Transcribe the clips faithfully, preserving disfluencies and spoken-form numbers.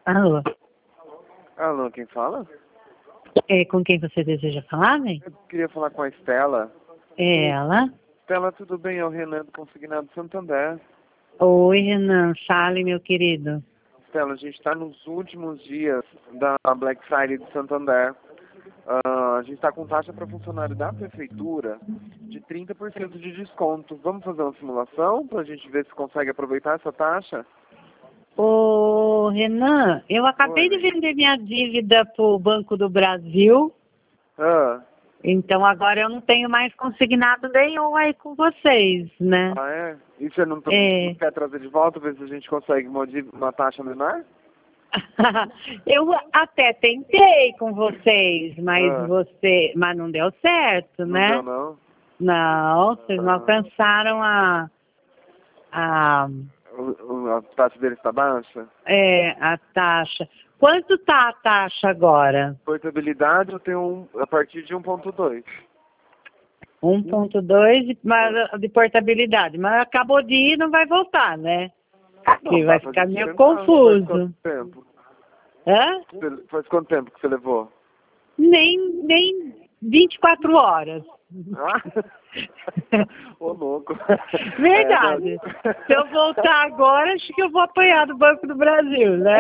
Alô, Alô, quem fala? é, com quem você deseja falar, né? Eu queria falar com a Estela. É ela. Estela, tudo bem? É o Renan do Consignado Santander. Oi, Renan. Fale, meu querido. Estela, a gente está nos últimos dias da Black Friday de Santander. Ah, a gente está com taxa para funcionário da prefeitura de trinta por cento de desconto. Vamos fazer uma simulação para a gente ver se consegue aproveitar essa taxa? Ô, Renan, eu acabei de Oi. vender minha dívida pro Banco do Brasil, Ah, então agora eu não tenho mais consignado nenhum aí com vocês, né? ah é? E você não, não É. quer trazer de volta, ver se a gente consegue uma, dí- uma taxa menor? Eu até tentei com vocês, mas Ah, você, mas não deu certo, não deu né? não? Não, vocês não Ah. alcançaram a, a, O- o- A taxa dele está baixa? é, a taxa. Quanto tá a taxa agora? Portabilidade eu tenho um, a partir de um ponto dois. um ponto dois de, mas- de portabilidade, mas acabou de ir, não vai voltar, né? Que Não, vai dá pra ficar gente meio tentar. Faz quanto confuso. tempo? Hã? Você- Faz quanto tempo que você levou? Nem, nem vinte e quatro horas. Ah? Ô, louco. Verdade. Se eu voltar agora, acho que eu vou apanhar do Banco do Brasil, né?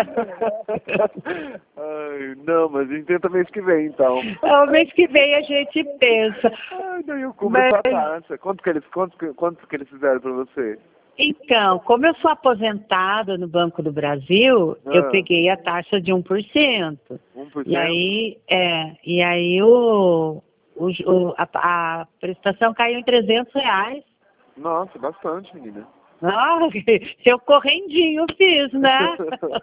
Ai, não, mas a gente tenta mês que vem, então. É, o mês que vem a gente pensa. Ai, daí eu cubro Mas, essa taxa. Quanto que eles, quanto, que- quanto que eles fizeram pra você? então, como eu sou aposentada no Banco do Brasil, eu Ah, peguei a taxa de um por cento. um por E cento? aí, é, e aí o, o, o- a, a prestação caiu em trezentos reais. Nossa, bastante, menina. Ah, seu correndinho fiz, né?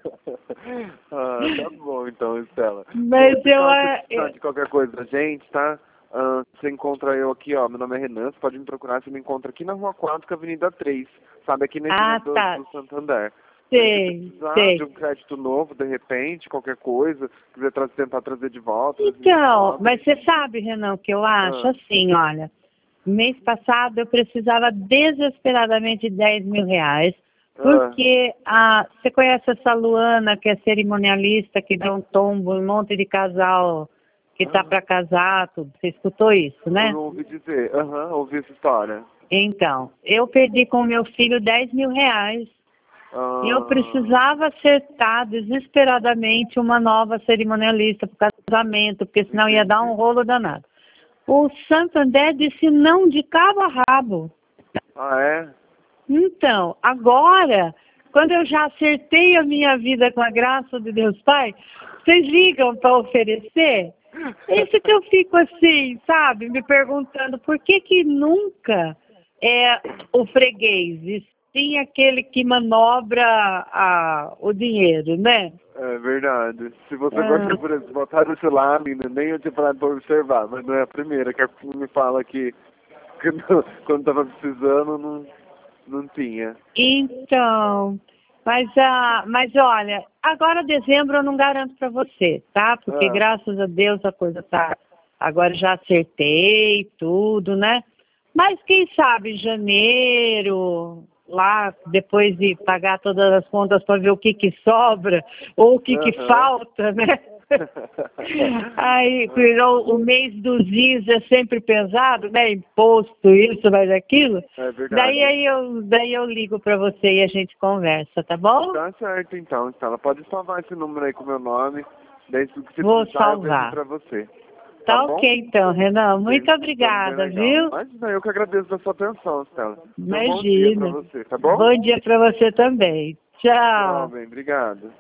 Ah, tá bom então, Estela. Mas Se eu, caso você é, precisar de qualquer coisa da gente, tá? Ah, você encontra eu aqui, ó. Meu nome é Renan, você pode me procurar, você me encontra aqui na Rua quatro, com a Avenida três, sabe? Aqui na esquina ah, do, tá, do Santander. Se você sei, precisar de sei. um crédito novo, de repente, qualquer coisa, quiser tra tentar trazer de volta, ver se a gente Então, pode. mas você sabe, Renan, o que eu acho? Ah, Assim, olha, mês passado eu precisava desesperadamente de dez mil reais, ah, porque a, você conhece essa Luana, que é cerimonialista, que dá um tombo, um monte de casal que tá para casar, tudo. Você escutou isso, né? eu ouvi dizer, aham, ouvi essa história. Então, eu perdi com o meu filho dez mil reais. E eu Ah, precisava acertar desesperadamente uma nova cerimonialista para o casamento, porque senão ia dar um entendi. rolo danado. O Santander disse não de cabo a rabo. Ah, é? Então, agora, quando eu já acertei a minha vida com a graça de Deus Pai, vocês ligam para oferecer? Esse que eu fico assim, sabe, me perguntando por que que nunca é o freguês, e sim aquele que manobra a, o dinheiro, né? É verdade. Se você gosta Ah, por exemplo, botar desse lado, menina, nem eu tinha falado pra observar, mas não é a primeira que a me fala que, que não- quando tava precisando não, não tinha. então, mas, ah, mas olha, agora dezembro eu não garanto para você, tá? Porque Ah, graças a Deus a coisa tá. Agora já acertei tudo, né? Mas quem sabe janeiro, lá, depois de pagar todas as contas para ver o que que sobra ou o que que aham. falta, né? Aí, o, o mês dos is é sempre pesado, né? Imposto, isso, mais aquilo. É Daí verdade. aí eu, daí eu ligo para você e a gente conversa, tá bom? Tá certo então, então. Ela pode salvar esse número aí com o meu nome. Daí se você Vou precisar eu vejo salvar. pra você. Tá Tá bom? ok então, Renan. Bem, Muito bem obrigada, legal. viu? Mas não, eu que agradeço a sua atenção, Stella. Tenha um bom dia pra Imagina. você, tá bom? Bom dia para você também. Tchau, Tchau. bem. Obrigado.